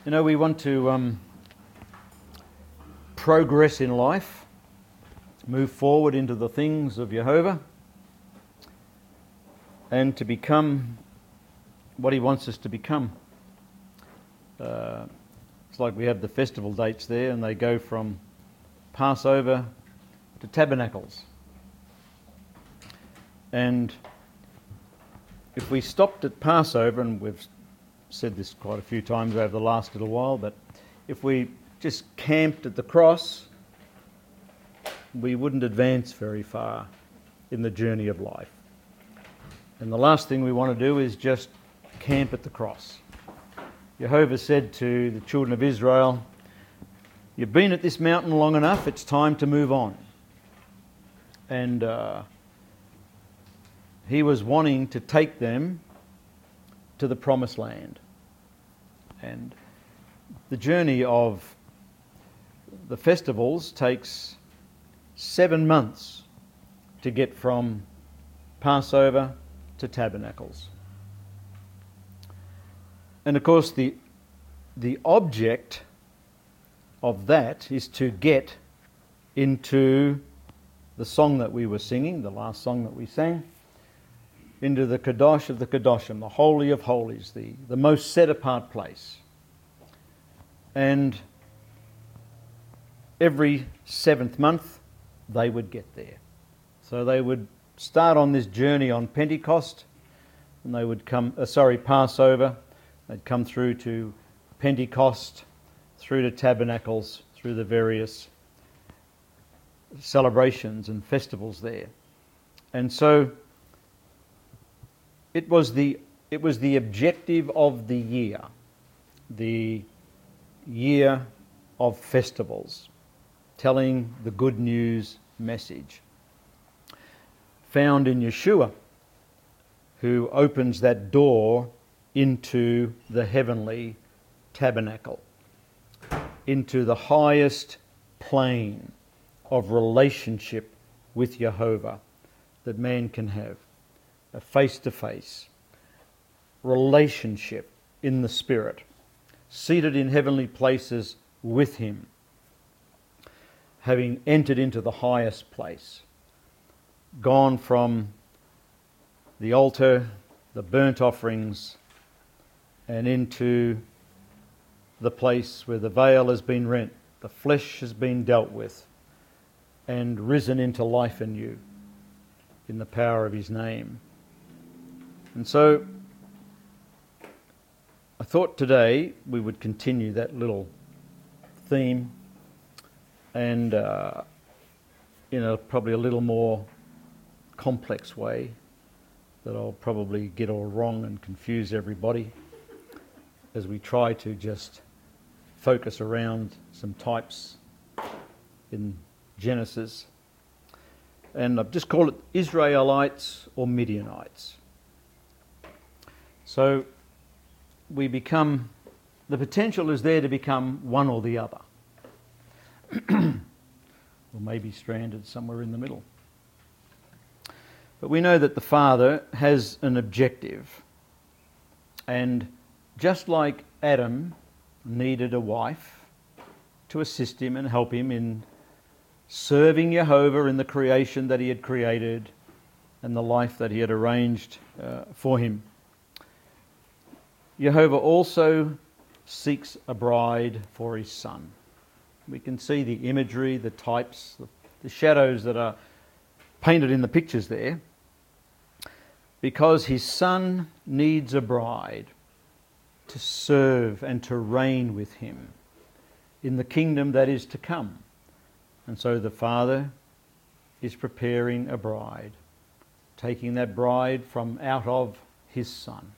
You know, we want to progress in life, move forward into the things of Jehovah, and to become what he wants us to become. It's like we have the festival dates there, and they go from Passover to Tabernacles. And if we stopped at Passover, and we've said this quite a few times over the last little while, but if we just camped at the cross, we wouldn't advance very far in the journey of life. And the last thing we want to do is just camp at the cross. Jehovah said to the children of Israel, "You've been at this mountain long enough, it's time to move on." And he was wanting to take them to the promised land. And the journey of the festivals takes 7 months to get from Passover to Tabernacles. And of course the object of that is to get into the song that we were singing, the last song that we sang, into the Kadosh of the Kadoshim, the Holy of Holies, the most set-apart place. And every 7th month, they would get there. So they would start on this journey on Pentecost, and they would Passover. They'd come through to Pentecost, through to Tabernacles, through the various celebrations and festivals there. And so it was the objective of the year of festivals, telling the good news message, found in Yeshua, who opens that door into the heavenly tabernacle, into the highest plane of relationship with Jehovah that man can have. A face-to-face relationship in the Spirit, seated in heavenly places with him, having entered into the highest place, gone from the altar, the burnt offerings, and into the place where the veil has been rent, the flesh has been dealt with, and risen into life anew in the power of his name. And so I thought today we would continue that little theme, and in a probably a little more complex way that I'll probably get all wrong and confuse everybody, as we try to just focus around some types in Genesis. And I've just called it Israelites or Midianites. So the potential is there to become one or the other. Or maybe stranded somewhere in the middle. But we know that the Father has an objective. And just like Adam needed a wife to assist him and help him in serving Jehovah in the creation that he had created and the life that he had arranged for him, Jehovah also seeks a bride for his Son. We can see the imagery, the types, the shadows that are painted in the pictures there, because his Son needs a bride to serve and to reign with him in the kingdom that is to come. And so the Father is preparing a bride, taking that bride from out of his Son,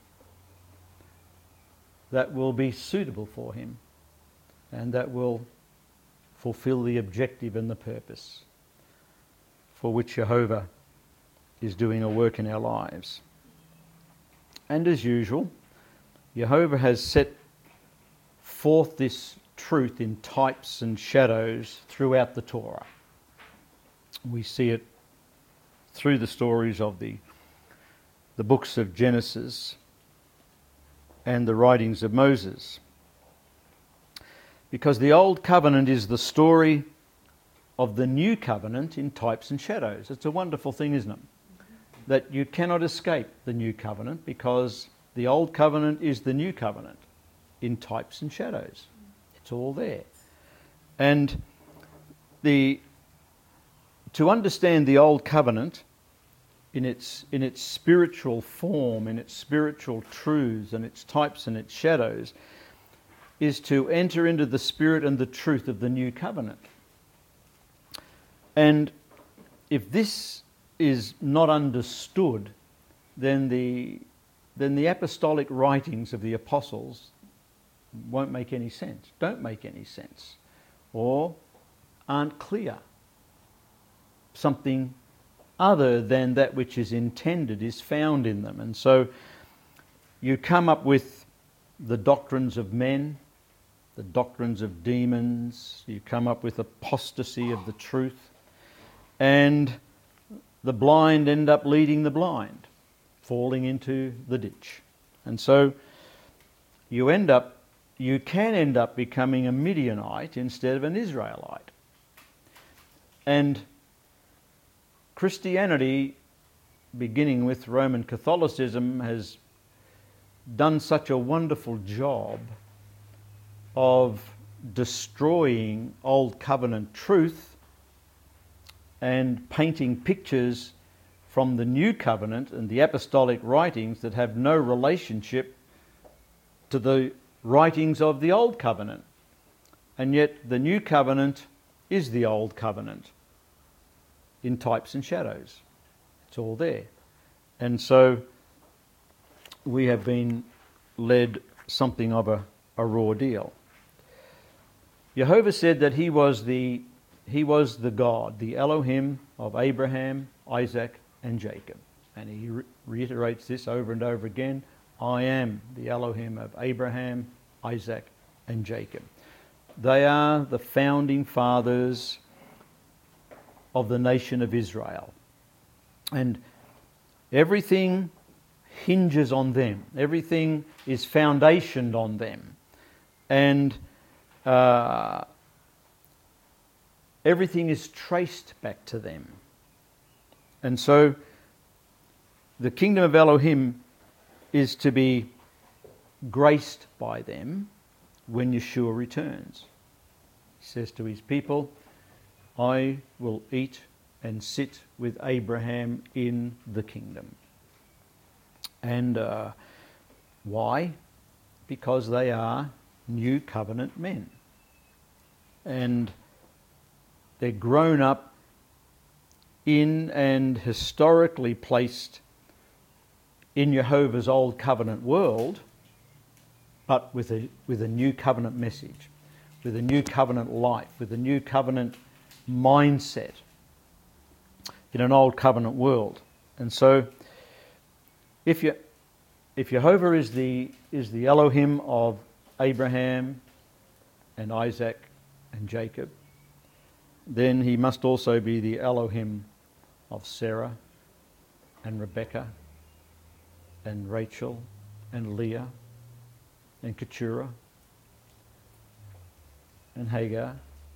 that will be suitable for him and that will fulfill the objective and the purpose for which Jehovah is doing a work in our lives. And as usual, Jehovah has set forth this truth in types and shadows throughout the Torah. We see it through the stories of the books of Genesis and the writings of Moses. Because the Old Covenant is the story of the New Covenant in types and shadows. It's a wonderful thing, isn't it? That you cannot escape the New Covenant because the Old Covenant is the New Covenant in types and shadows. It's all there. And to understand the Old Covenant in its spiritual form, in its spiritual truths and its types and its shadows, is to enter into the spirit and the truth of the New Covenant. And if this is not understood, then the apostolic writings of the apostles won't make any sense, don't make any sense, or aren't clear. Something other than that which is intended is found in them. And so you come up with the doctrines of men, the doctrines of demons, you come up with apostasy of the truth, and the blind end up leading the blind, falling into the ditch. And so you can end up becoming a Midianite instead of an Israelite. And Christianity, beginning with Roman Catholicism, has done such a wonderful job of destroying Old Covenant truth and painting pictures from the New Covenant and the apostolic writings that have no relationship to the writings of the Old Covenant. And yet the New Covenant is the Old Covenant in types and shadows. It's all there. And so we have been led something of a raw deal. Jehovah said that he was the God, the Elohim of Abraham, Isaac and Jacob. And he reiterates this over and over again. I am the Elohim of Abraham, Isaac and Jacob. They are the founding fathers of the nation of Israel. And everything hinges on them. Everything is foundationed on them. And everything is traced back to them. And so the kingdom of Elohim is to be graced by them when Yeshua returns. He says to his people, I will eat and sit with Abraham in the kingdom. And why? Because they are new covenant men. And they're grown up in and historically placed in Jehovah's Old Covenant world, but with a new covenant message, with a new covenant life, with a new covenant mindset in an Old Covenant world. And so if Jehovah is the Elohim of Abraham and Isaac and Jacob, then he must also be the Elohim of Sarah and Rebekah and Rachel and Leah and Keturah and Hagar.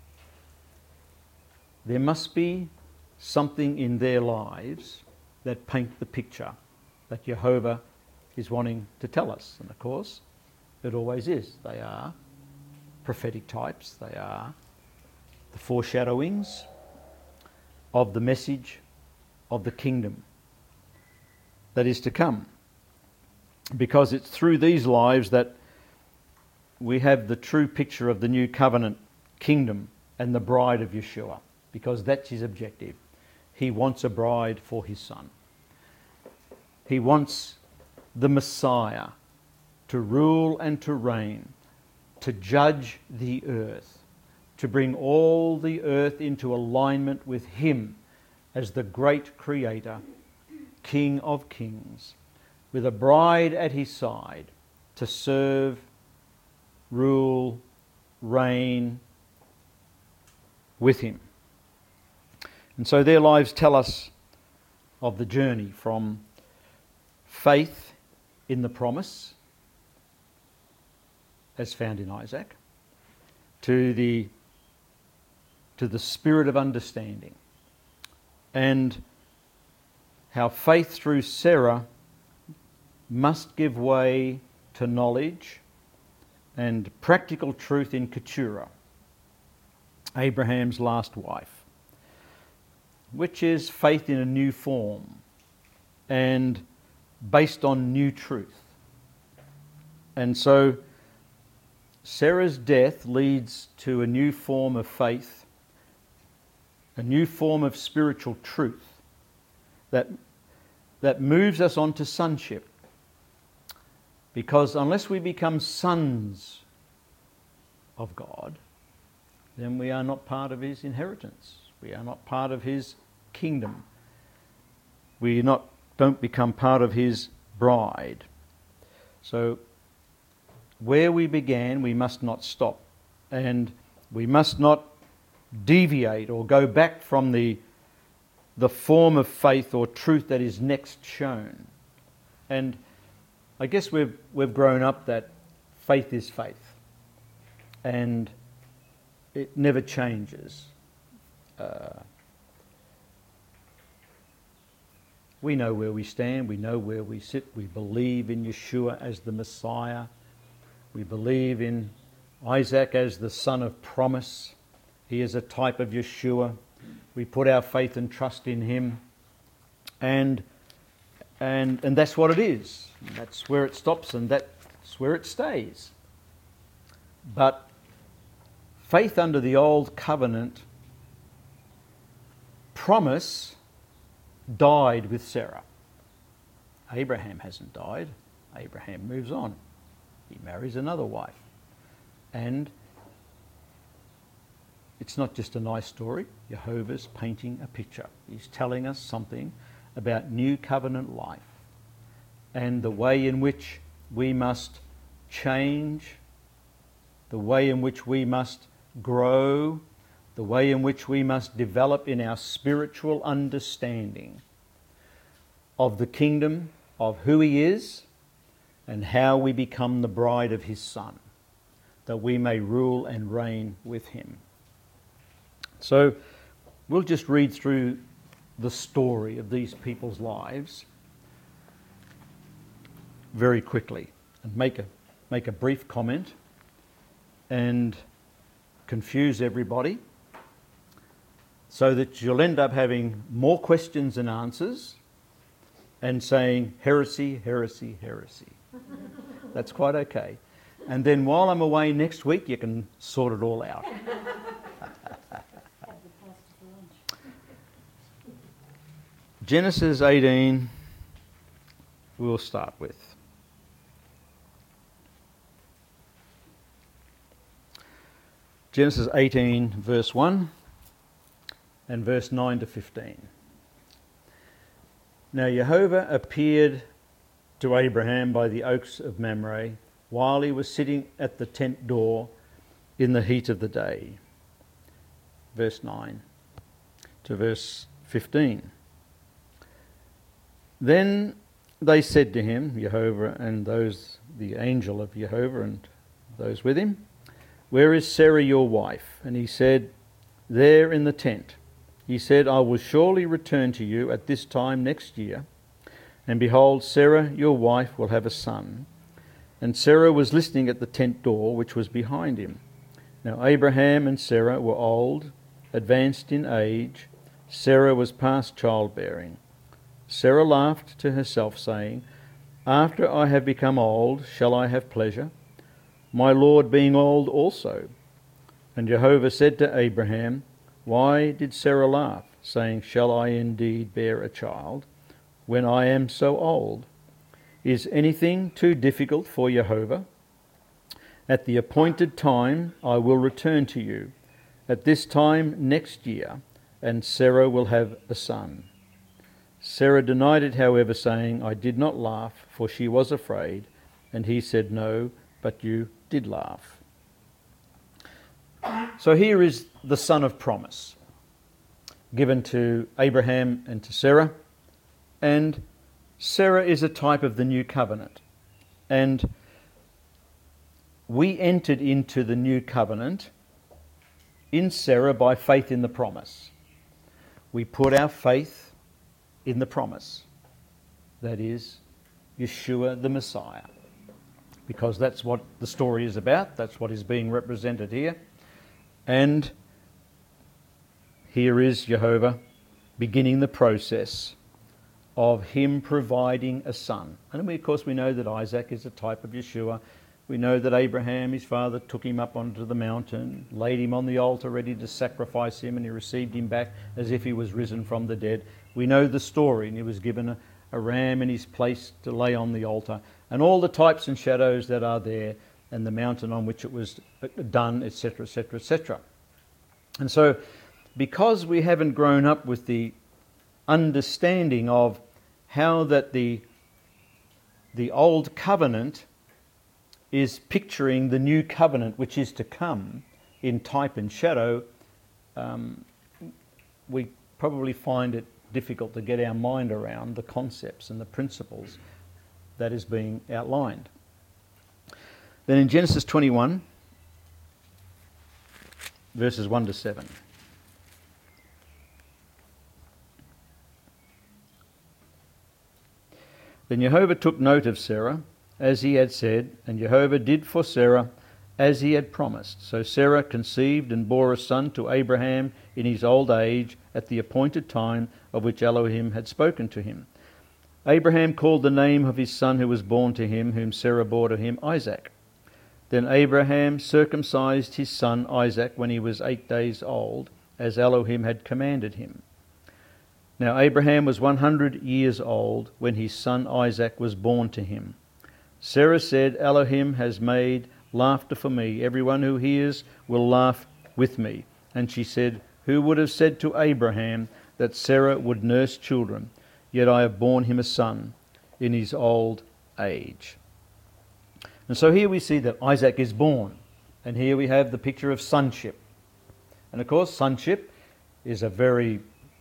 There must be something in their lives that paint the picture that Jehovah is wanting to tell us. And of course, it always is. They are prophetic types. They are the foreshadowings of the message of the kingdom that is to come. Because it's through these lives that we have the true picture of the new covenant kingdom and the bride of Yeshua. Because that's his objective. He wants a bride for his son. He wants the Messiah to rule and to reign, to judge the earth, to bring all the earth into alignment with him as the great creator, King of kings, with a bride at his side to serve, rule, reign with him. And so their lives tell us of the journey from faith in the promise, as found in Isaac, to the spirit of understanding, and how faith through Sarah must give way to knowledge and practical truth in Keturah, Abraham's last wife, which is faith in a new form and based on new truth. And so Sarah's death leads to a new form of faith, a new form of spiritual truth that moves us on to sonship. Because unless we become sons of God, then we are not part of his inheritance. We are not part of his kingdom. We don't become part of his bride. So where we began, we must not stop. And we must not deviate or go back from the form of faith or truth that is next shown. And I guess we've grown up that faith is faith, and it never changes. We know where we stand, we know where we sit, we believe in Yeshua as the Messiah, we believe in Isaac as the son of promise. He is a type of Yeshua. We put our faith and trust in him, and that's what it is. That's where it stops, and that's where it stays. But faith under the old covenant promise died with Sarah. Abraham hasn't died. Abraham moves on. He marries another wife. And it's not just a nice story. Jehovah's painting a picture. He's telling us something about new covenant life and the way in which we must change, the way in which we must grow, the way in which we must develop in our spiritual understanding of the kingdom, of who he is, and how we become the bride of his Son, that we may rule and reign with him. So we'll just read through the story of these people's lives very quickly and make a brief comment and confuse everybody so that you'll end up having more questions than answers and saying heresy, heresy, heresy. That's quite okay. And then while I'm away next week, you can sort it all out. Genesis 18, we'll start with. Genesis 18, verse 1 and verse 9 to 15. Now Jehovah appeared to Abraham by the oaks of Mamre while he was sitting at the tent door in the heat of the day. Verse 9 to verse 15. Then they said to him, Jehovah and the angel of Jehovah and those with him, "Where is Sarah your wife?" And he said, "There in the tent." He said, "I will surely return to you at this time next year, and behold, Sarah your wife will have a son." And Sarah was listening at the tent door, which was behind him. Now Abraham and Sarah were old, advanced in age. Sarah was past childbearing. Sarah laughed to herself, saying, "After I have become old, shall I have pleasure, my Lord being old also?" And Jehovah said to Abraham, "Why did Sarah laugh, saying, Shall I indeed bear a child, when I am so old? Is anything too difficult for Jehovah? At the appointed time I will return to you, at this time next year, and Sarah will have a son." Sarah denied it, however, saying, "I did not laugh, for she was afraid." And he said, "No, but you did laugh." So here is the son of promise given to Abraham and to Sarah. And Sarah is a type of the new covenant. And we entered into the new covenant in Sarah by faith in the promise. We put our faith in the promise. That is, Yeshua the Messiah. Because that's what the story is about. That's what is being represented here. And here is Jehovah beginning the process of him providing a son. And of course we know that Isaac is a type of Yeshua. We know that Abraham, his father, took him up onto the mountain, laid him on the altar ready to sacrifice him, and he received him back as if he was risen from the dead. We know the story, and he was given a ram in his place to lay on the altar, and all the types and shadows that are there, and the mountain on which it was done, etc., etc., etc. And so, because we haven't grown up with the understanding of how that the old covenant is picturing the new covenant which is to come in type and shadow, we probably find it difficult to get our mind around the concepts and the principles that is being outlined. Then in Genesis 21, verses 1 to 7. Then Jehovah took note of Sarah, as he had said, and Jehovah did for Sarah as he had promised. So Sarah conceived and bore a son to Abraham in his old age at the appointed time of which Elohim had spoken to him. Abraham called the name of his son who was born to him, whom Sarah bore to him, Isaac. Then Abraham circumcised his son Isaac when he was 8 days old, as Elohim had commanded him. Now Abraham was 100 years old when his son Isaac was born to him. Sarah said, Elohim has made laughter for me. Everyone who hears will laugh with me. And she said, who would have said to Abraham that Sarah would nurse children? Yet I have borne him a son in his old age. And so here we see that Isaac is born. And here we have the picture of sonship. And of course, sonship is a very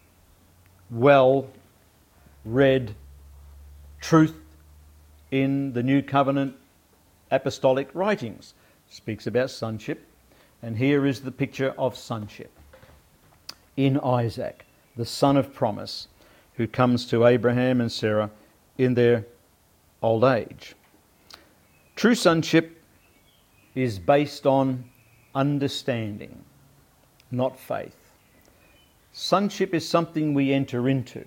well-read truth in the New Covenant apostolic writings. It speaks about sonship. And here is the picture of sonship in Isaac, the son of promise, who comes to Abraham and Sarah in their old age. True sonship is based on understanding, not faith. Sonship is something we enter into.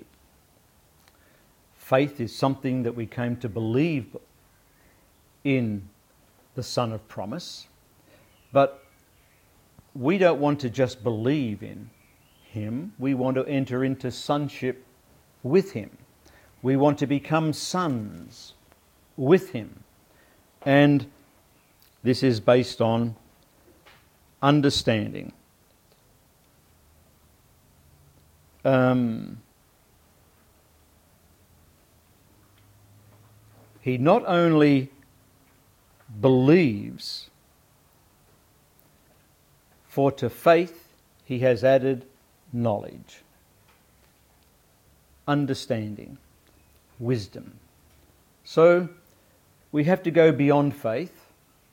Faith is something that we came to believe in the Son of Promise. But we don't want to just believe in him. We want to enter into sonship with him. We want to become sons with him. And this is based on understanding. He not only believes, for to faith he has added knowledge, understanding, wisdom. So we have to go beyond faith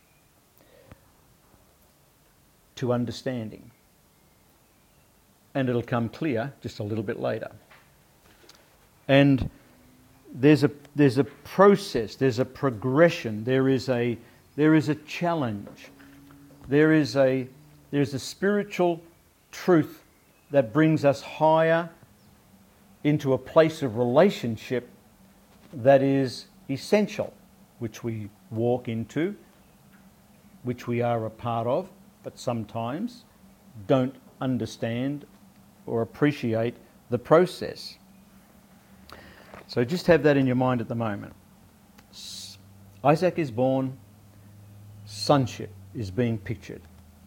to understanding. And it'll come clear just a little bit later. And there's a process, there's a progression, there is a challenge, there is a spiritual truth that brings us higher into a place of relationship that is essential, which we walk into, which we are a part of, but sometimes don't understand or appreciate the process. So just have that in your mind at the moment. Isaac is born, sonship is being pictured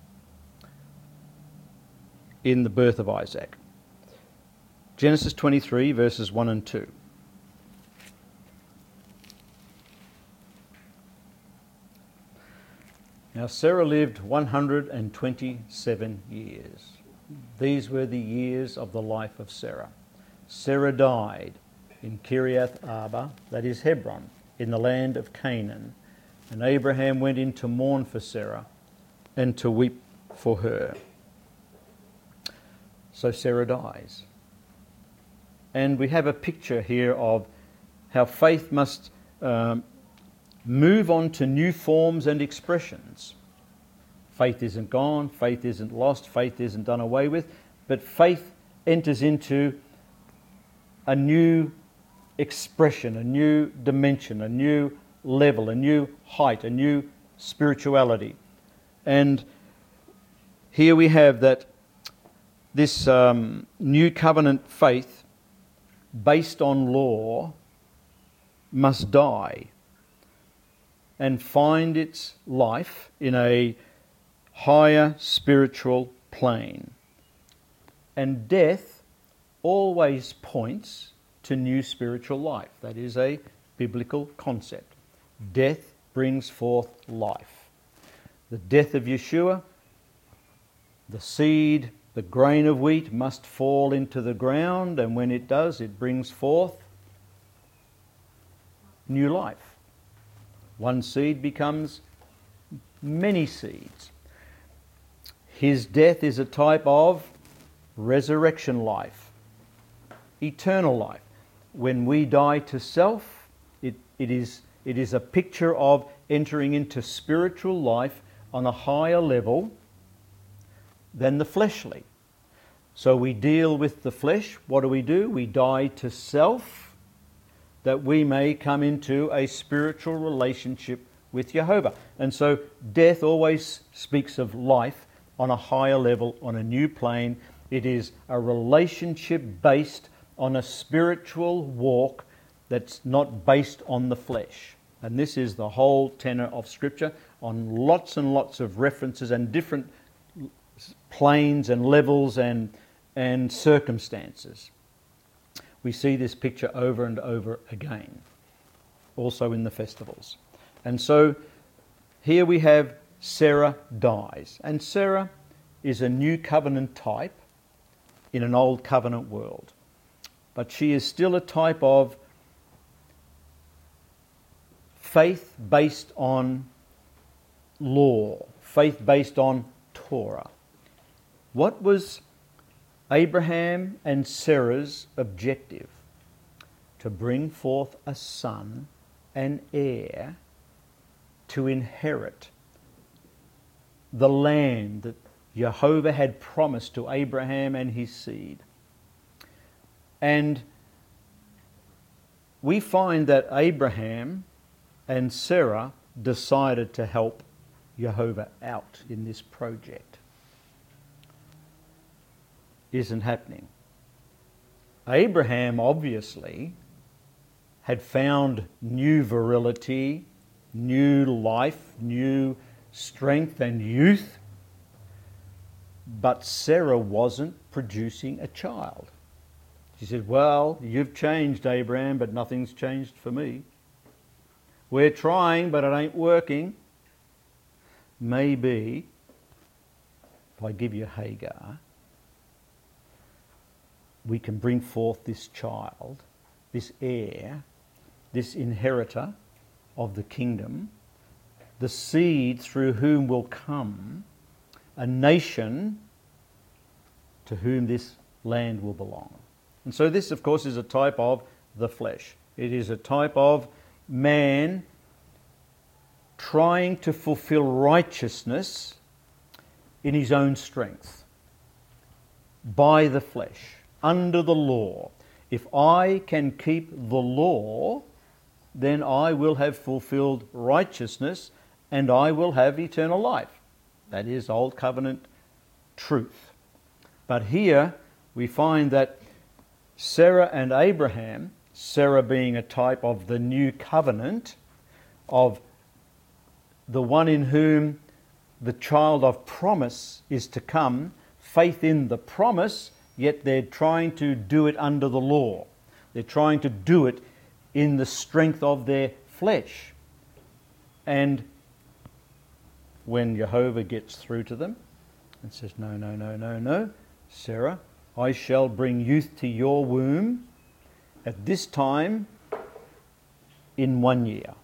in the birth of Isaac. Genesis 23, verses 1 and 2. Now Sarah lived 127 years. These were the years of the life of Sarah. Sarah died in Kiriath Arba, that is Hebron, in the land of Canaan. And Abraham went in to mourn for Sarah and to weep for her. So Sarah dies. And we have a picture here of how faith must move on to new forms and expressions. Faith isn't gone, faith isn't lost, faith isn't done away with, but faith enters into a new expression, a new dimension, a new level, a new height, a new spirituality. And here we have that this new covenant faith based on law must die and find its life in a higher spiritual plane. And death always points to new spiritual life. That is a biblical concept. Death brings forth life. The death of Yeshua, the seed, the grain of wheat must fall into the ground, and when it does, it brings forth new life. One seed becomes many seeds. His death is a type of resurrection life, eternal life. When we die to self, it is a picture of entering into spiritual life on a higher level than the fleshly. So we deal with the flesh. What do? We die to self that we may come into a spiritual relationship with Jehovah. And so death always speaks of life on a higher level, on a new plane. It is a relationship based on a spiritual walk that's not based on the flesh. And this is the whole tenor of Scripture, on lots and lots of references and different planes and levels and circumstances. We see this picture over and over again, also in the festivals. And so here we have Sarah dies. And Sarah is a new covenant type in an old covenant world. But she is still a type of faith based on law, faith based on Torah. What was Abraham and Sarah's objective? To bring forth a son, an heir, to inherit the land that Jehovah had promised to Abraham and his seed. And we find that Abraham and Sarah decided to help Jehovah out in this project. Isn't happening. Abraham obviously had found new virility, new life, new strength and youth, but Sarah wasn't producing a child. She said, "Well, you've changed, Abraham, but nothing's changed for me. We're trying, but it ain't working. Maybe if I give you Hagar, we can bring forth this child, this heir, this inheritor of the kingdom, the seed through whom will come a nation to whom this land will belong." And so this, of course, is a type of the flesh. It is a type of man trying to fulfill righteousness in his own strength, by the flesh, under the law. If I can keep the law, then I will have fulfilled righteousness and I will have eternal life. That is Old Covenant truth. But here we find that Sarah and Abraham, Sarah being a type of the new covenant, of the one in whom the child of promise is to come, faith in the promise, yet they're trying to do it under the law. They're trying to do it in the strength of their flesh. And when Jehovah gets through to them and says, no, Sarah, I shall bring youth to your womb at this time in 1 year.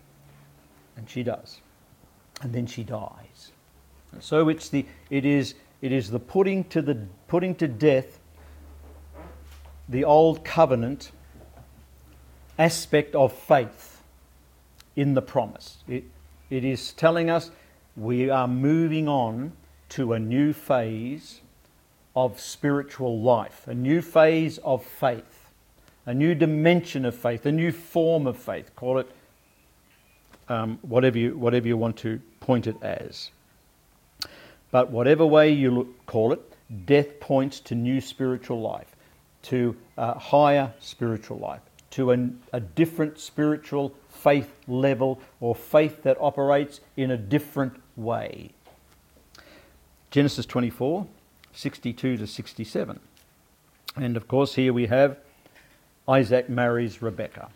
And she does. And then she dies. So it is It is the putting to death the old covenant aspect of faith in the promise. It is telling us we are moving on to a new phase of spiritual life, a new phase of faith, a new dimension of faith, a new form of faith. Call it whatever you want to point it as. But whatever way you call it, death points to new spiritual life, to a higher spiritual life, to a different spiritual faith level, or faith that operates in a different way. Genesis 24, 62 to 67. And of course here we have Isaac marries Rebekah.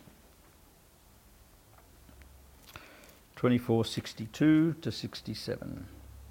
24, 62 to 67.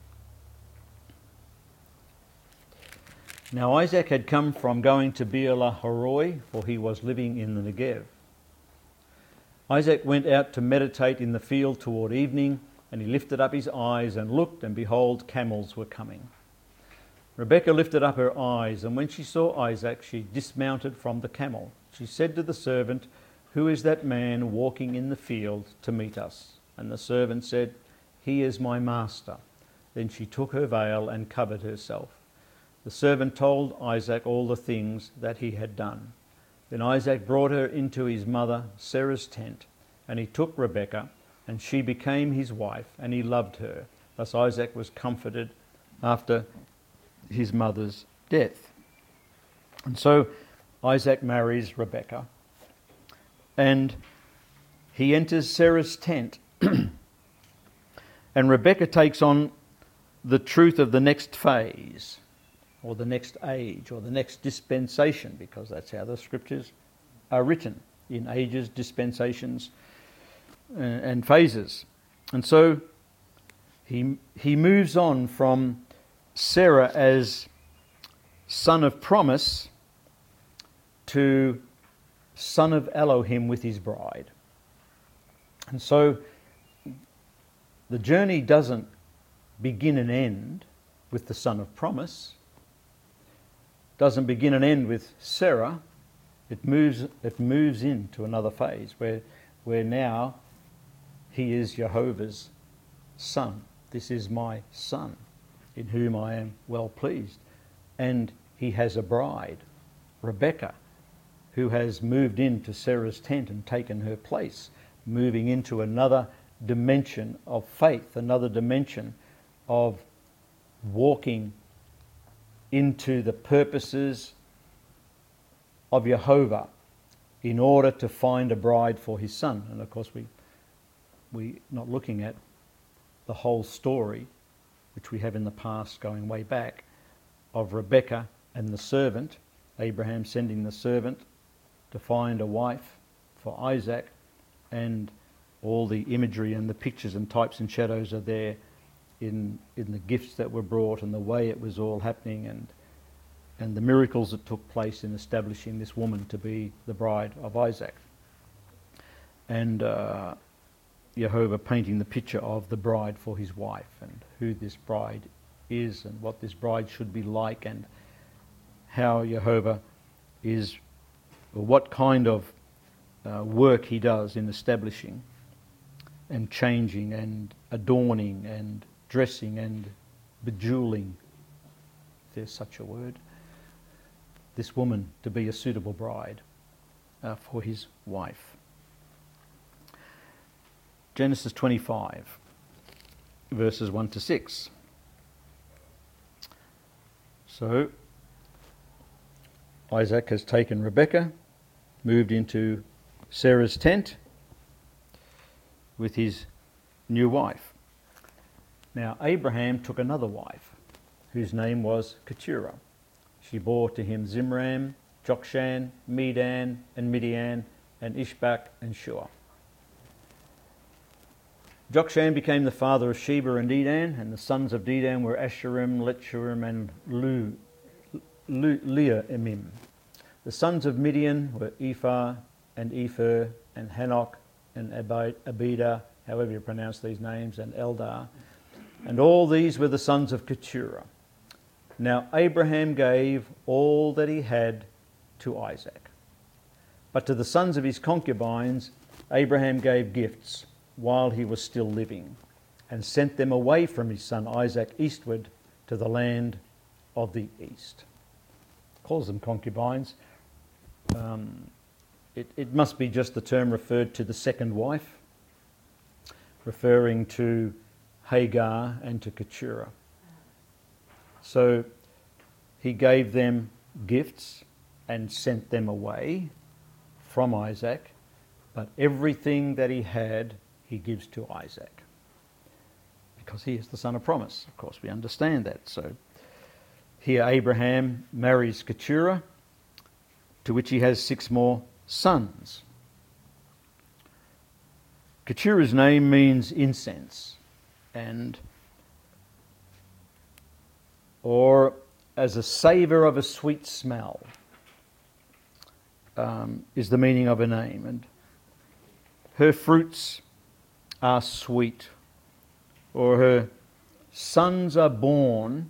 Now Isaac had come from going to Beer-lahai, for he was living in the Negev. Isaac went out to meditate in the field toward evening, and he lifted up his eyes and looked, and behold, camels were coming. Rebekah lifted up her eyes, and when she saw Isaac, she dismounted from the camel. She said to the servant, "Who is that man walking in the field to meet us?" And the servant said, "He is my master." Then she took her veil and covered herself. The servant told Isaac all the things that he had done. Then Isaac brought her into his mother Sarah's tent, and he took Rebekah, and she became his wife, and he loved her. Thus Isaac was comforted after his mother's death. And so Isaac marries Rebekah, and he enters Sarah's tent. And Rebekah takes on the truth of the next phase, or the next age, or the next dispensation, because that's how the scriptures are written, in ages, dispensations, and phases. And so he moves on from Sarah as son of promise to son of Elohim with his bride. And so the journey doesn't begin and end with the son of promise, doesn't begin and end with Sarah. It moves into another phase where now he is Jehovah's son. This is my son, in whom I am well pleased. And he has a bride, Rebekah, who has moved into Sarah's tent and taken her place, moving into another dimension of faith, another dimension of walking into the purposes of Jehovah in order to find a bride for his son. And of course we're not looking at the whole story, which we have in the past going way back, of Rebekah and the servant, Abraham sending the servant to find a wife for Isaac, and all the imagery and the pictures and types and shadows are there in the gifts that were brought and the way it was all happening, and the miracles that took place in establishing this woman to be the bride of Isaac. And Jehovah painting the picture of the bride for his wife, and who this bride is, and what this bride should be like, and how Jehovah is, or what kind of work he does in establishing and changing and adorning and dressing and bejeweling, if there's such a word, this woman to be a suitable bride for his wife. Genesis 25, verses 1 to 6. So Isaac has taken Rebekah, moved into Sarah's tent with his new wife. Now Abraham took another wife, whose name was Keturah. She bore to him Zimram, Jokshan, Medan, and Midian, and Ishbak and Shua. Jokshan became the father of Sheba and Dedan, and the sons of Dedan were Asherim, Lechurim, and Leahimim. The sons of Midian were Ephah and Epher and Hanok and Abida, however you pronounce these names, and Eldar. And all these were the sons of Keturah. Now Abraham gave all that he had to Isaac. But to the sons of his concubines, Abraham gave gifts while he was still living, and sent them away from his son Isaac eastward to the land of the east. Calls them concubines. It must be just the term referred to the second wife, referring to Hagar and to Keturah. So he gave them gifts and sent them away from Isaac, but everything that he had, he gives to Isaac. Because he is the son of promise. Of course, we understand that. So here Abraham marries Keturah, to which he has 6 more sons. Keturah's name means incense, or as a savour of a sweet smell, is the meaning of her name. And her fruits are sweet, or her sons are born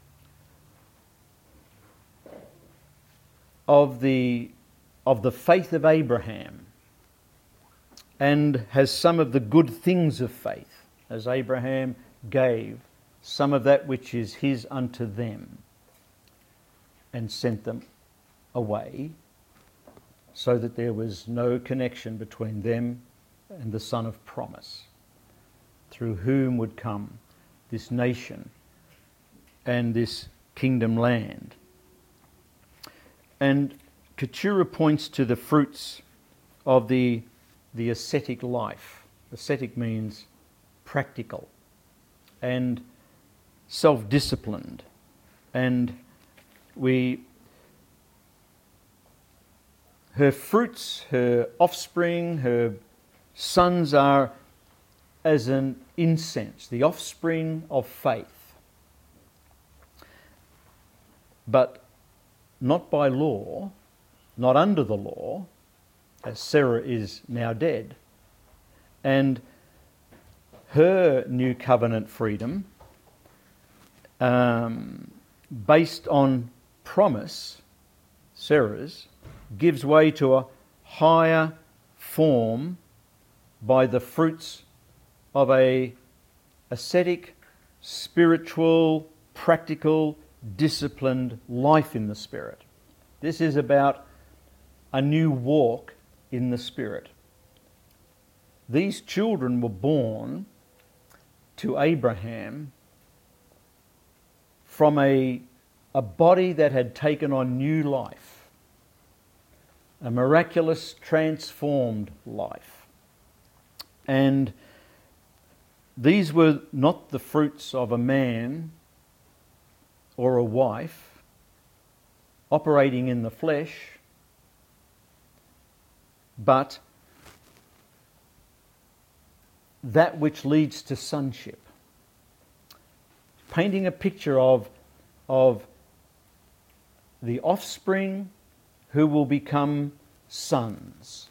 of the faith of Abraham, and has some of the good things of faith, as Abraham gave some of that which is his unto them, and sent them away, so that there was no connection between them and the son of promise, through whom would come this nation and this kingdom land. And Keturah points to the fruits of the ascetic life. Ascetic means practical and self-disciplined. And her fruits, her offspring, her sons are as an incense, the offspring of faith. But not by law, not under the law, as Sarah is now dead. And her new covenant freedom, based on promise, Sarah's, gives way to a higher form by the fruits of a ascetic, spiritual, practical, disciplined life in the Spirit. This is about a new walk in the Spirit. These children were born to Abraham from a body that had taken on new life, a miraculous, transformed life. And these were not the fruits of a man or a wife operating in the flesh, but that which leads to sonship. Painting a picture of the offspring who will become sons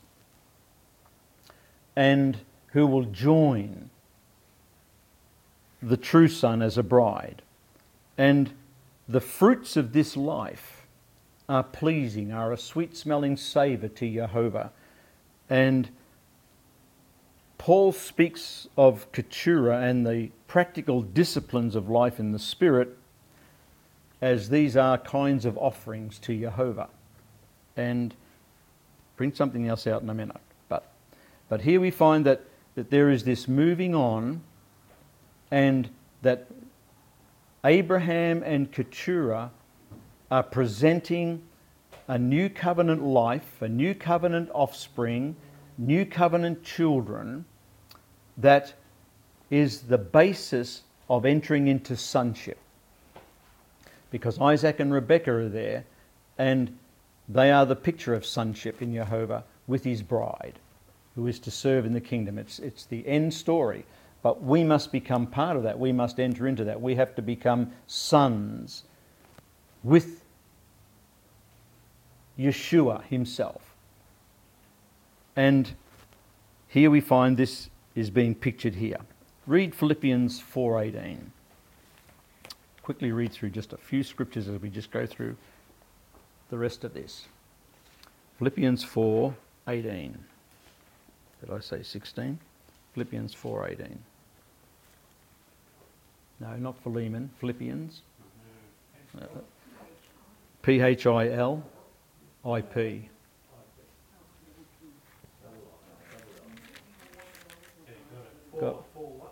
and who will join the true son as a bride. And the fruits of this life are pleasing, are a sweet-smelling savour to Jehovah. And Paul speaks of Keturah and the practical disciplines of life in the Spirit as these are kinds of offerings to Jehovah. And bring something else out in a minute. But here we find that there is this moving on, and that Abraham and Keturah are presenting a new covenant life, a new covenant offspring, new covenant children that is the basis of entering into sonship. Because Isaac and Rebekah are there, and they are the picture of sonship in Jehovah with his bride, who is to serve in the kingdom. It's the end story. But we must become part of that. We must enter into that. We have to become sons with Yeshua himself. And here we find this is being pictured here. Read Philippians 4:18. quickly read through just a few scriptures as we just go through the rest of this. Philippians 4:18. Did I say 16? Philippians 4:18. No, not Philemon. Philippians. Philip. Got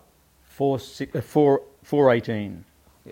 4:18. Yeah.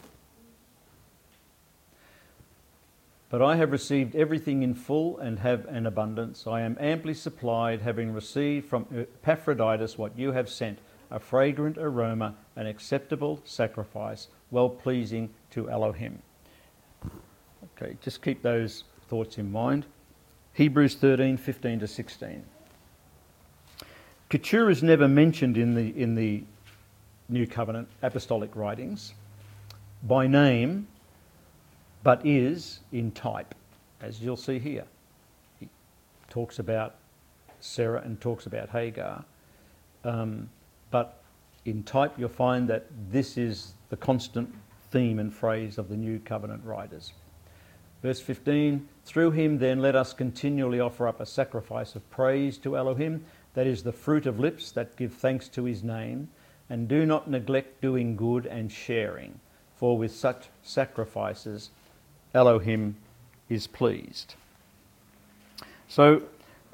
But I have received everything in full and have an abundance. I am amply supplied, having received from Epaphroditus what you have sent, a fragrant aroma, an acceptable sacrifice, well-pleasing to Elohim. Okay, just keep those thoughts in mind. Hebrews 13:15-16. Keturah is never mentioned in the New Covenant apostolic writings by name, but is in type, as you'll see here. He talks about Sarah and talks about Hagar, but in type you'll find that this is the constant theme and phrase of the New Covenant writers. Verse 15, through him then let us continually offer up a sacrifice of praise to Elohim, that is the fruit of lips that give thanks to his name, and do not neglect doing good and sharing, for with such sacrifices Elohim is pleased. So,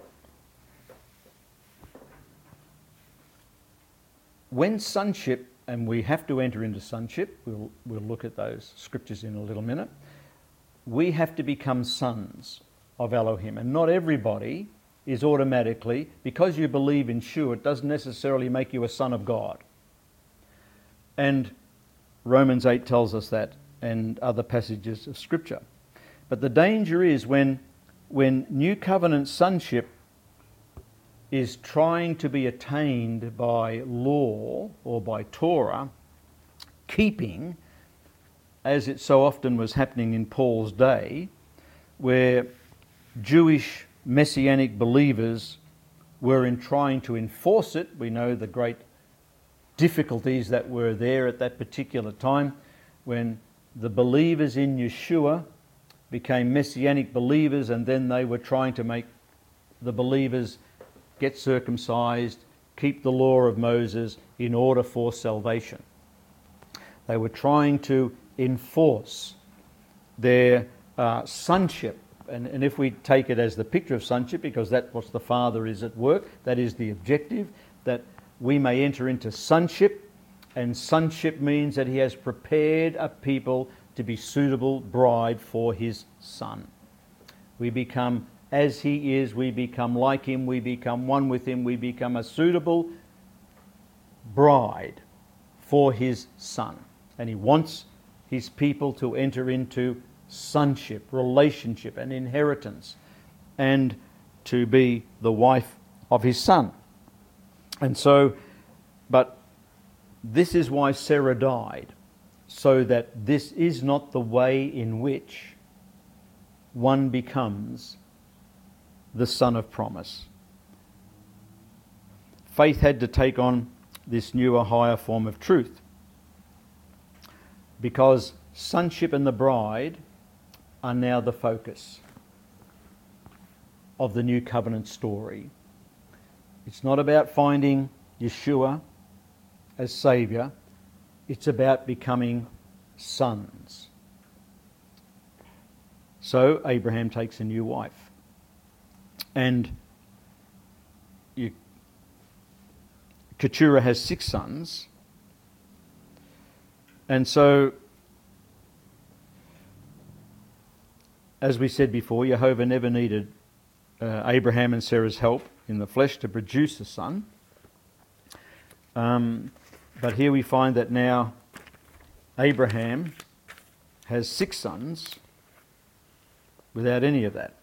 when sonship, and we have to enter into sonship, we'll look at those scriptures in a little minute, we have to become sons of Elohim. And not everybody is automatically, because you believe in Shua, it doesn't necessarily make you a son of God. And Romans 8 tells us that, and other passages of Scripture. But the danger is when New Covenant sonship is trying to be attained by law or by Torah, keeping, as it so often was happening in Paul's day, where Jewish Messianic believers were in trying to enforce it. We know the great difficulties that were there at that particular time when the believers in Yeshua became Messianic believers, and then they were trying to make the believers get circumcised, keep the law of Moses in order for salvation. They were trying to enforce their sonship. And if we take it as the picture of sonship, because that's what the Father is at work, that is the objective, that we may enter into sonship. And sonship means that he has prepared a people to be suitable bride for his Son. We become as he is, we become like him, we become one with him, we become a suitable bride for his Son. And he wants his people to enter into sonship, relationship and inheritance, and to be the wife of his Son. And so, but this is why Sarah died, so that this is not the way in which one becomes the son of promise. Faith had to take on this newer, higher form of truth, because sonship and the bride are now the focus of the New Covenant story. It's not about finding Yeshua as Saviour, it's about becoming sons. So Abraham takes a new wife. And Keturah has 6 sons. And so, as we said before, Jehovah never needed Abraham and Sarah's help in the flesh to produce a son. But here we find that now Abraham has 6 sons without any of that.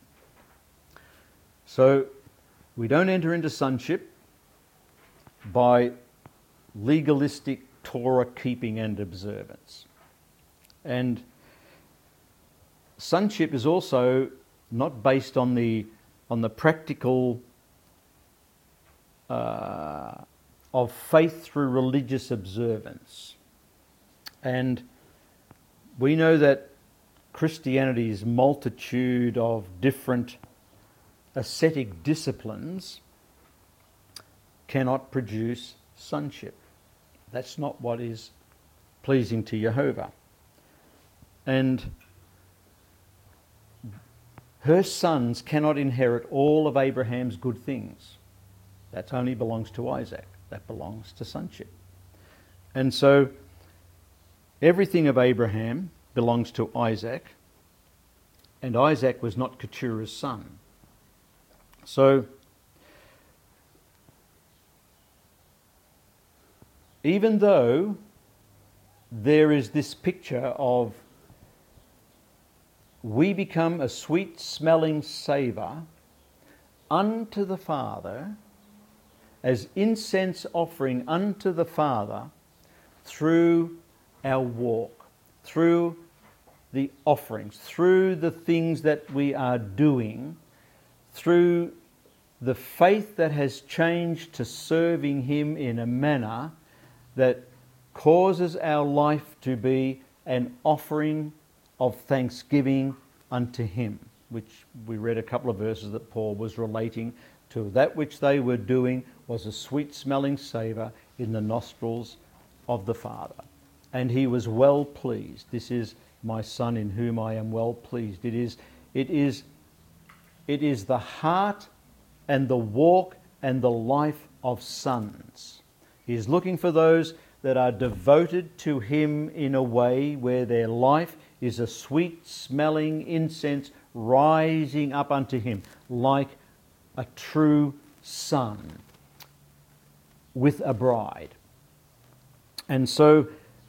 So we don't enter into sonship by legalistic Torah keeping and observance. And sonship is also not based on the practical of faith through religious observance. And we know that Christianity's multitude of different ascetic disciplines cannot produce sonship. That's not what is pleasing to Jehovah. And her sons cannot inherit all of Abraham's good things. That only belongs to Isaac. That belongs to sonship. And so everything of Abraham belongs to Isaac, and Isaac was not Keturah's son. So even though there is this picture of we become a sweet-smelling savour unto the Father, as incense offering unto the Father through our walk, through the offerings, through the things that we are doing, through the faith that has changed to serving Him in a manner that causes our life to be an offering of thanksgiving unto Him, which we read a couple of verses that Paul was relating to. That which they were doing was a sweet-smelling savour in the nostrils of the Father. And He was well pleased. This is my Son in whom I am well pleased. It is the heart and the walk and the life of sons. He is looking for those that are devoted to Him in a way where their life is a sweet-smelling incense rising up unto Him, like a true son with a bride. And so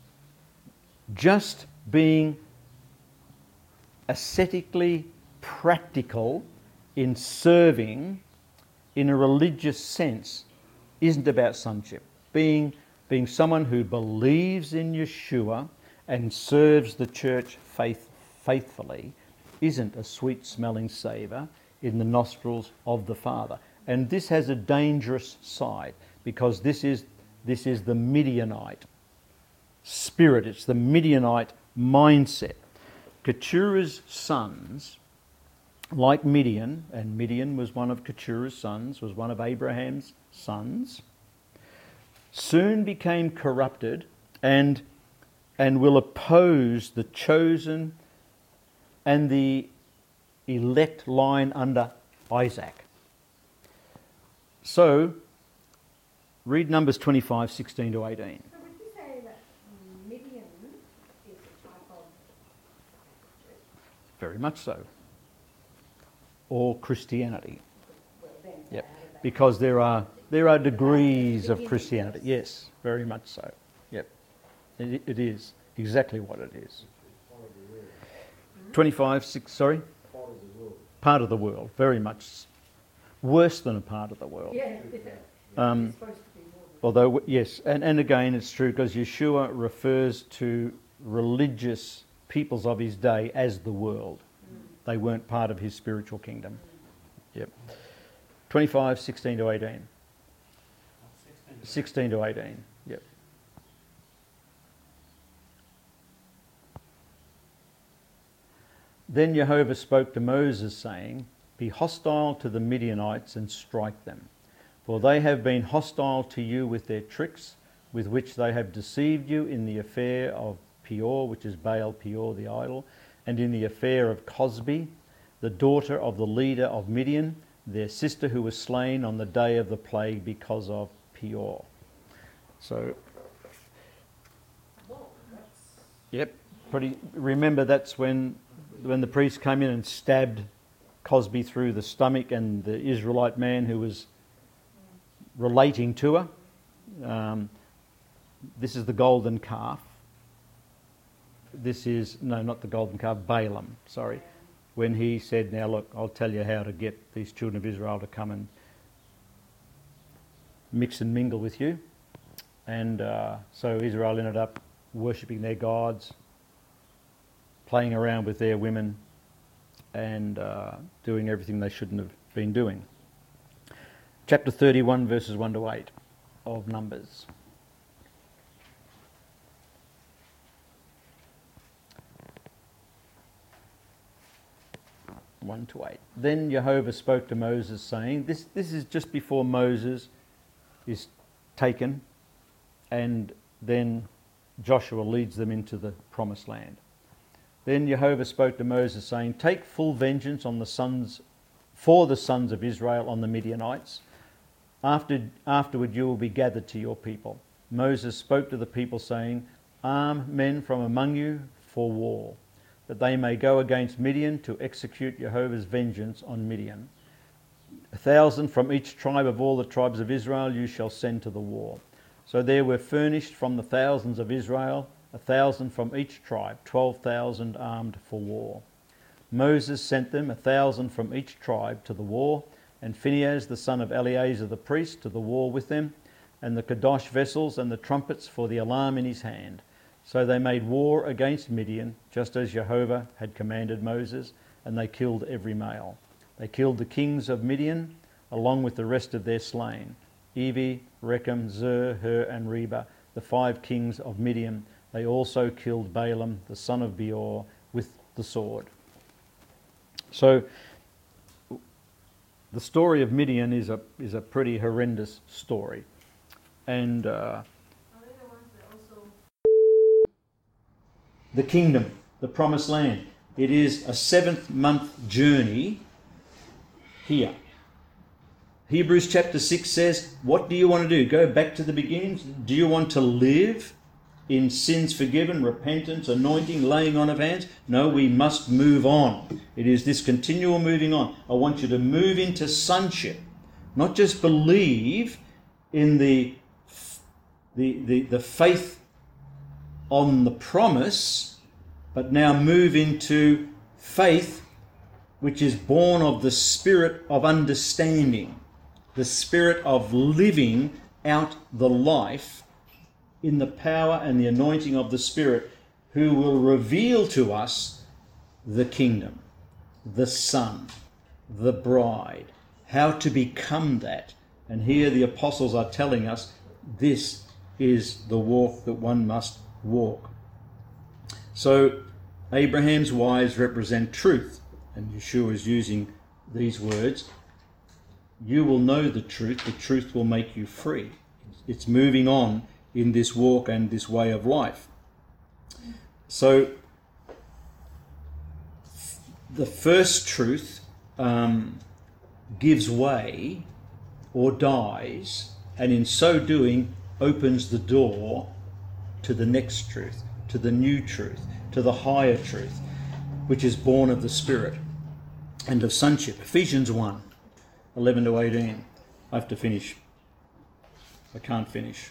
just being ascetically practical in serving in a religious sense isn't about sonship. Being someone who believes in Yeshua and serves the church faithfully isn't a sweet-smelling savour in the nostrils of the Father. And this has a dangerous side, because this is the Midianite spirit. It's the Midianite mindset. Keturah's sons, like Midian, and Midian was one of Keturah's sons, was one of Abraham's sons, soon became corrupted and will oppose the chosen and the elect line under Isaac. So, read Numbers 25, 16 to 18. So would you say that Midian is a type of... Very much so. Or Christianity. Well, then Yep. Because there are degrees of Christianity. Yes, very much so. Yep. It is exactly what it is. 25, 6, sorry? Part of the world. Very much worse than a part of the world. Yeah, it's supposed to be more. Although, yes, and again it's true, because Yeshua refers to religious peoples of his day as the world. They weren't part of his spiritual kingdom. Yep. 25, 16 to 18. 16 to 18, yep. Then Jehovah spoke to Moses, saying, "Be hostile to the Midianites and strike them, for they have been hostile to you with their tricks, with which they have deceived you in the affair of Peor," which is Baal Peor, the idol, "and in the affair of Cosbi, the daughter of the leader of Midian, their sister who was slain on the day of the plague because of Peor." So, yep, remember that's when the priest came in and stabbed Cosbi through the stomach, and the Israelite man who was relating to her. This is the golden calf. This is, no, not the golden calf, Balaam, sorry. When he said, "Now look, I'll tell you how to get these children of Israel to come and mix and mingle with you." And so Israel ended up worshipping their gods, playing around with their women, and doing everything they shouldn't have been doing. Chapter 31, verses 1 to 8 of Numbers. 1 to 8. Then Jehovah spoke to Moses, saying, this is just before Moses is taken, and then Joshua leads them into the promised land. Then Jehovah spoke to Moses, saying, take full vengeance on for the sons of Israel on the Midianites. Afterward you will be gathered to your people. Moses spoke to the people, saying, arm men from among you for war, that they may go against Midian to execute Jehovah's vengeance on Midian. 1,000 from each tribe of all the tribes of Israel you shall send to the war. So there were furnished from the thousands of Israel 1,000 from each tribe, 12,000 armed for war. Moses sent them 1,000 from each tribe to the war, and Phinehas the son of Eleazar the priest to the war with them, and the Kadosh vessels and the trumpets for the alarm in his hand. So they made war against Midian, just as Jehovah had commanded Moses, and they killed every male. They killed the kings of Midian, along with the rest of their slain, Evi, Rechem, Zur, Hur, and Reba, the 5 kings of Midian. They also killed Balaam, the son of Beor, with the sword. So the story of Midian is a pretty horrendous story. And the kingdom, the promised land, it is a 7th-month journey here. Hebrews chapter 6 says, what do you want to do? Go back to the beginning? Do you want to live in sins forgiven, repentance, anointing, laying on of hands? No, we must move on. It is this continual moving on. I want you to move into sonship, not just believe in the faith on the promise, but now move into faith which is born of the spirit of understanding, the spirit of living out the life in the power and the anointing of the Spirit, who will reveal to us the kingdom, the Son, the bride, how to become that. And here the apostles are telling us this is the walk that one must walk. So Abraham's wives represent truth, and Yeshua is using these words. You will know the truth will make you free. It's moving on in this walk and this way of life. So the first truth gives way or dies, and in so doing opens the door to the next truth, to the new truth, to the higher truth, which is born of the Spirit and of sonship. Ephesians 1, 11 to 18. I have to finish. I can't finish.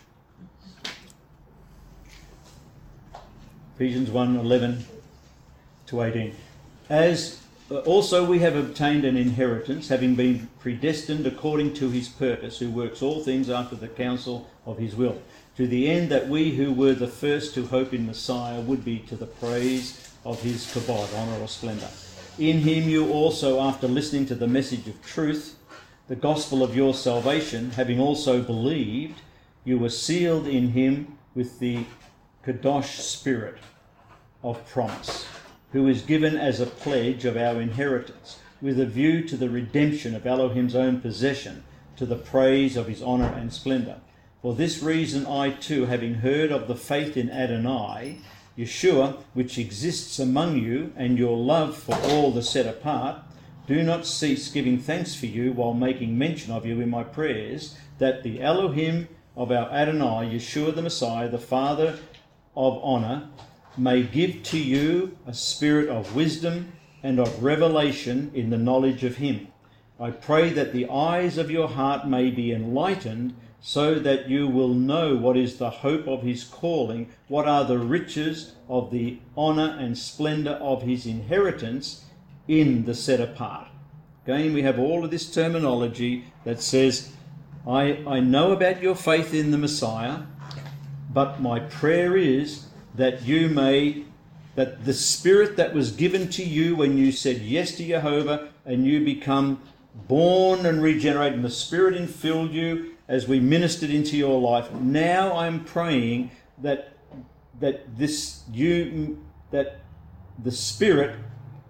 Ephesians 1, 11 to 18. As also we have obtained an inheritance, having been predestined according to his purpose, who works all things after the counsel of his will, to the end that we who were the first to hope in Messiah would be to the praise of his kabod, honour or splendour. In him you also, after listening to the message of truth, the gospel of your salvation, having also believed, you were sealed in him with the Kadosh Spirit of promise, who is given as a pledge of our inheritance, with a view to the redemption of Elohim's own possession, to the praise of his honour and splendour. For this reason I too, having heard of the faith in Adonai, Yeshua, which exists among you, and your love for all the set apart, do not cease giving thanks for you while making mention of you in my prayers, that the Elohim of our Adonai, Yeshua the Messiah, the Father of honour, may give to you a spirit of wisdom and of revelation in the knowledge of him. I pray that the eyes of your heart may be enlightened, so that you will know what is the hope of his calling, what are the riches of the honour and splendour of his inheritance in the set apart. Again, we have all of this terminology that says, I know about your faith in the Messiah, but my prayer is that that the Spirit that was given to you when you said yes to Jehovah and you become born and regenerated, and the Spirit infilled you as we ministered into your life. Now I'm praying that the Spirit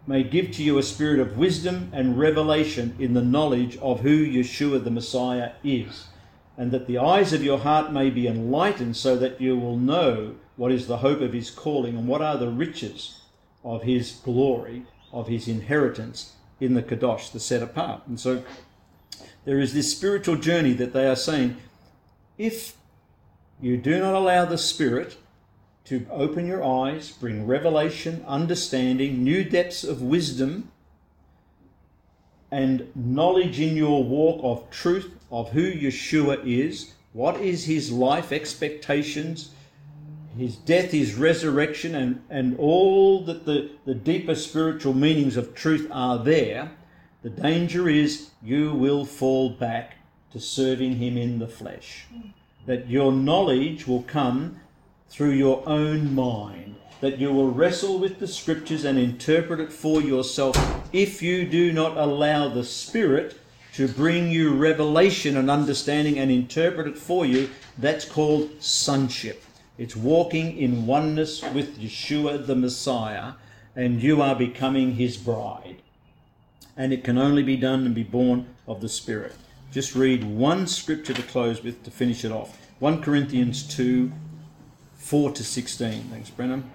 may give to you a spirit of wisdom and revelation in the knowledge of who Yeshua the Messiah is, and that the eyes of your heart may be enlightened, so that you will know what is the hope of his calling and what are the riches of his glory, of his inheritance in the Kadosh, the set apart. And so there is this spiritual journey that they are saying, if you do not allow the Spirit to open your eyes, bring revelation, understanding, new depths of wisdom, and knowledge in your walk of truth of who Yeshua is, what is his life expectations, his death, his resurrection, and all that the deeper spiritual meanings of truth are there, the danger is you will fall back to serving him in the flesh. That your knowledge will come through your own mind, that you will wrestle with the scriptures and interpret it for yourself if you do not allow the Spirit to bring you revelation and understanding and interpret it for you. That's called sonship. It's walking in oneness with Yeshua the Messiah, and you are becoming his bride. And it can only be done and be born of the Spirit. Just read one scripture to close with to finish it off. 1 Corinthians 2, 4 to 16. Thanks, Brennan.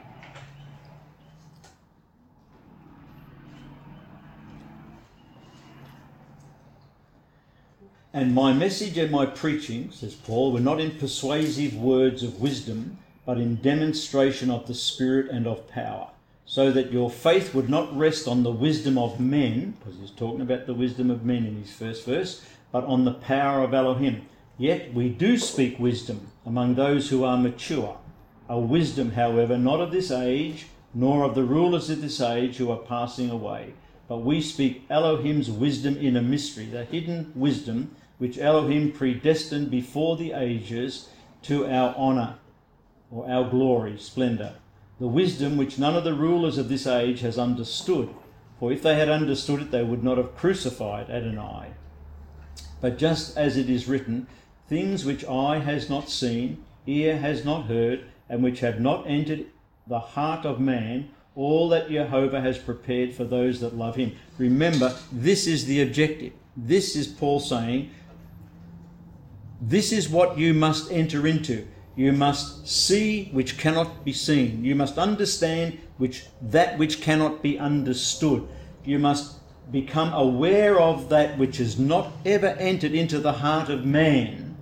And my message and my preaching, says Paul, were not in persuasive words of wisdom, but in demonstration of the Spirit and of power, so that your faith would not rest on the wisdom of men, because he's talking about the wisdom of men in his first verse, but on the power of Elohim. Yet we do speak wisdom among those who are mature, a wisdom, however, not of this age, nor of the rulers of this age who are passing away, but we speak Elohim's wisdom in a mystery, the hidden wisdom which Elohim predestined before the ages to our honour, or our glory, splendour, the wisdom which none of the rulers of this age has understood. For if they had understood it, they would not have crucified Adonai. But just as it is written, things which eye has not seen, ear has not heard, and which have not entered the heart of man, all that Jehovah has prepared for those that love him. Remember, this is the objective. This is Paul saying, this is what you must enter into. You must see which cannot be seen. You must understand that which cannot be understood. You must become aware of that which has not ever entered into the heart of man,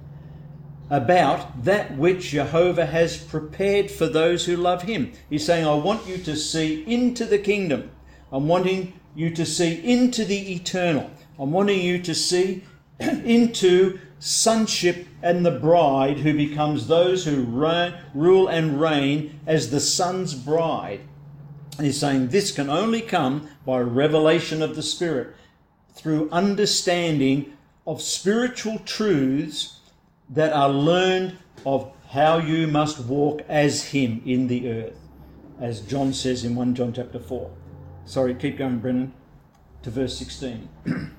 about that which Jehovah has prepared for those who love him. He's saying, I want you to see into the kingdom. I'm wanting you to see into the eternal. I'm wanting you to see into sonship and the bride, who becomes those who rule and reign as the son's bride. And he's saying this can only come by revelation of the Spirit, through understanding of spiritual truths that are learned of how you must walk as him in the earth, as John says in 1 John chapter 4. Sorry, keep going, Brennan, to verse 16.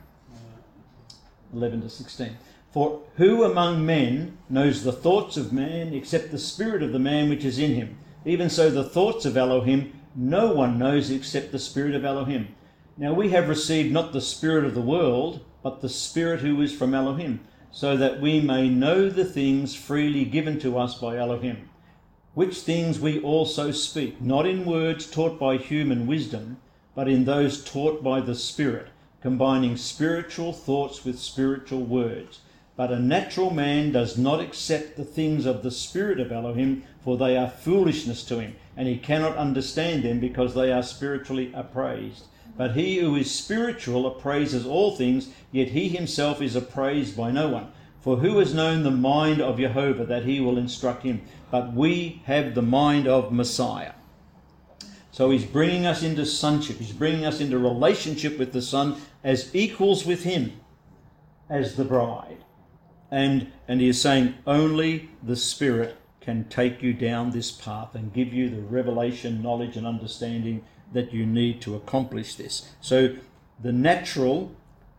11 to 16. For who among men knows the thoughts of man except the spirit of the man which is in him? Even so the thoughts of Elohim no one knows except the Spirit of Elohim. Now we have received not the spirit of the world, but the Spirit who is from Elohim, so that we may know the things freely given to us by Elohim, which things we also speak, not in words taught by human wisdom, but in those taught by the Spirit, combining spiritual thoughts with spiritual words. But a natural man does not accept the things of the Spirit of Elohim, for they are foolishness to him, and he cannot understand them because they are spiritually appraised. But he who is spiritual appraises all things, yet he himself is appraised by no one. For who has known the mind of Jehovah that he will instruct him? But we have the mind of Messiah. So he's bringing us into sonship. He's bringing us into relationship with the Son as equals with him, as the bride. And he is saying only the Spirit can take you down this path and give you the revelation, knowledge and understanding that you need to accomplish this. So the natural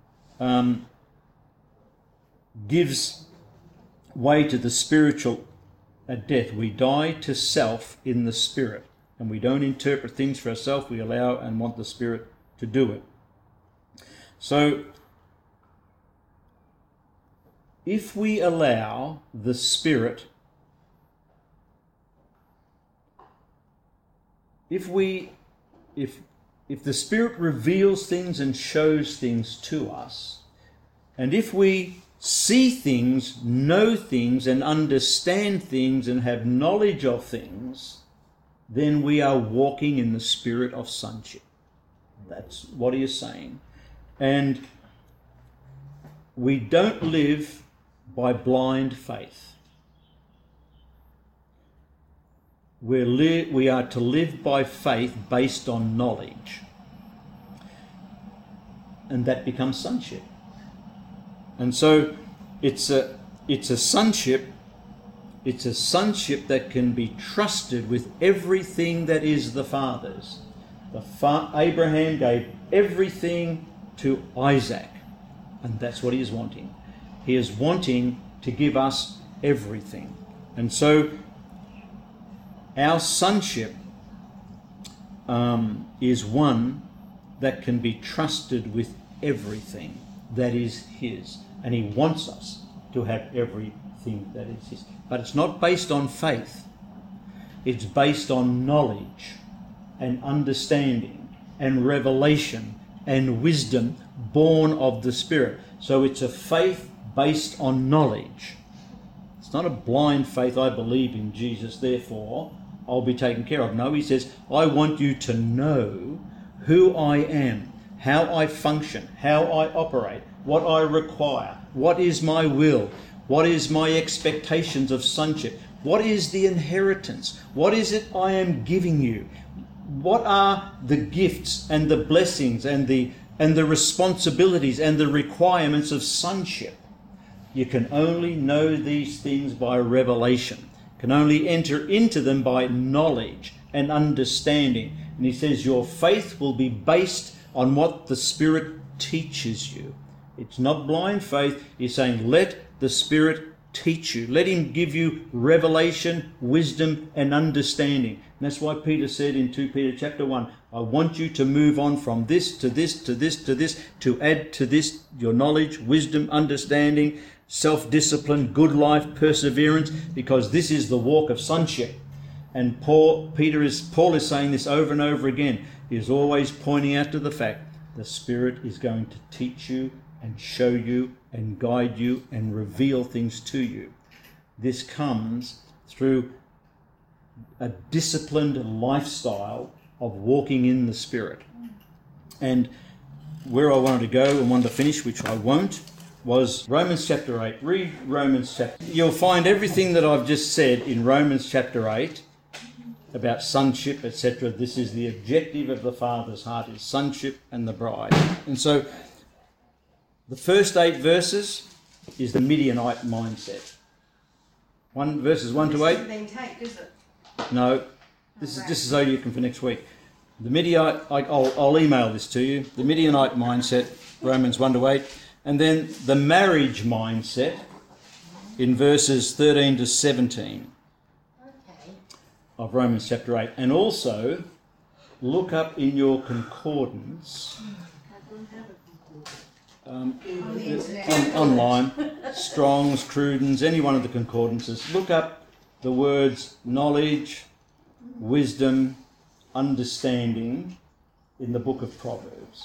gives way to the spiritual at death. We die to self in the Spirit, and we don't interpret things for ourselves. We allow and want the Spirit to do it. So, if we allow the Spirit, if the Spirit reveals things and shows things to us, and if we see things, know things, and understand things, and have knowledge of things, then we are walking in the spirit of sonship. That's what he is saying. And we don't live by blind faith. We are to live by faith based on knowledge. And that becomes sonship. And so it's a sonship. It's a sonship that can be trusted with everything that is the Father's. Abraham gave everything to Isaac, and that's what he is wanting. He is wanting to give us everything. And so our sonship is one that can be trusted with everything that is his. And he wants us to have everything that is his. But it's not based on faith. It's based on knowledge and understanding and revelation and wisdom born of the Spirit. So it's a faith based on knowledge. It's not a blind faith, I believe in Jesus, therefore I'll be taken care of. No, he says, I want you to know who I am, how I function, how I operate, what I require, what is my will, what is my expectations of sonship, what is the inheritance, what is it I am giving you, what are the gifts and the blessings and the responsibilities and the requirements of sonship. You can only know these things by revelation, can only enter into them by knowledge and understanding. And he says your faith will be based on what the Spirit teaches you. It's not blind faith. He's saying let the Spirit teach you. Let him give you revelation, wisdom and understanding. And that's why Peter said in 2 Peter chapter 1, I want you to move on from this to this to this to this, to add to this your knowledge, wisdom, understanding, self-discipline, good life, perseverance, because this is the walk of sonship. And Paul is saying this over and over again. He is always pointing out to the fact the Spirit is going to teach you and show you and guide you and reveal things to you. This comes through a disciplined lifestyle of walking in the Spirit. And where I wanted to go and wanted to finish, which I won't, was Romans chapter 8. Read Romans chapter. You'll find everything that I've just said in Romans chapter 8 about sonship, etc. This is the objective of the Father's heart, is sonship and the bride. And so the first 8 verses is the Midianite mindset. Verses 1 to 8. This hasn't been taped, is it? No, this is Odiacon for next week. The Midianite, I'll email this to you. The Midianite mindset, Romans 1 to 8. And then the marriage mindset in verses 13 to 17 of Romans chapter 8. And also look up in your concordance online, Strong's, Cruden's, any one of the concordances. Look up the words knowledge, wisdom, understanding in the book of Proverbs.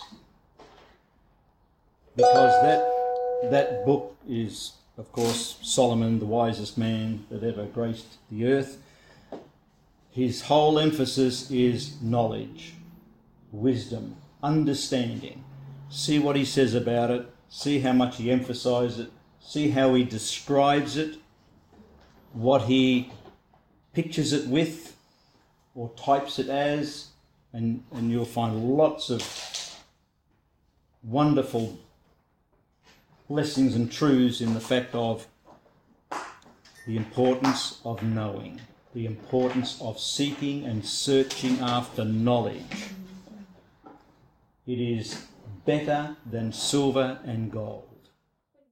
Because that book is, of course, Solomon, the wisest man that ever graced the earth. His whole emphasis is knowledge, wisdom, understanding. See what he says about it. See how much he emphasizes it. See how he describes it. What he pictures it with or types it as. And you'll find lots of wonderful blessings and truths in the fact of the importance of knowing, the importance of seeking and searching after knowledge. It is better than silver and gold.